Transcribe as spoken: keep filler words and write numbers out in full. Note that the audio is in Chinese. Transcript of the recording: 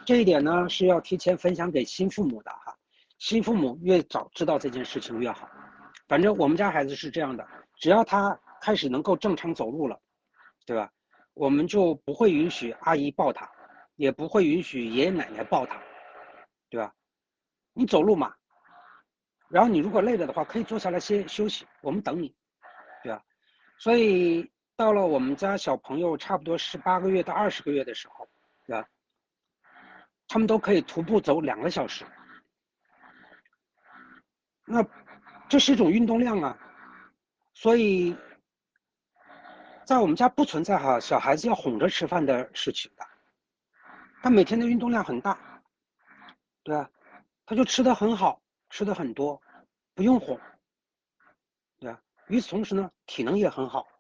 这一点呢是要提前分享给新父母的哈，新父母越早知道这件事情越好。反正我们家孩子是这样的，只要他开始能够正常走路了，对吧？我们就不会允许阿姨抱他，也不会允许爷爷奶奶抱他，对吧？你走路嘛，然后你如果累了的话，可以坐下来先休息，我们等你，对吧？所以到了我们家小朋友差不多十八个月到二十个月的时候，对吧？他们都可以徒步走两个小时，那这是一种运动量啊。所以在我们家不存在哈小孩子要哄着吃饭的事情的，他每天的运动量很大，对吧？他就吃得很好，吃得很多，不用哄，对吧？与此同时呢，体能也很好。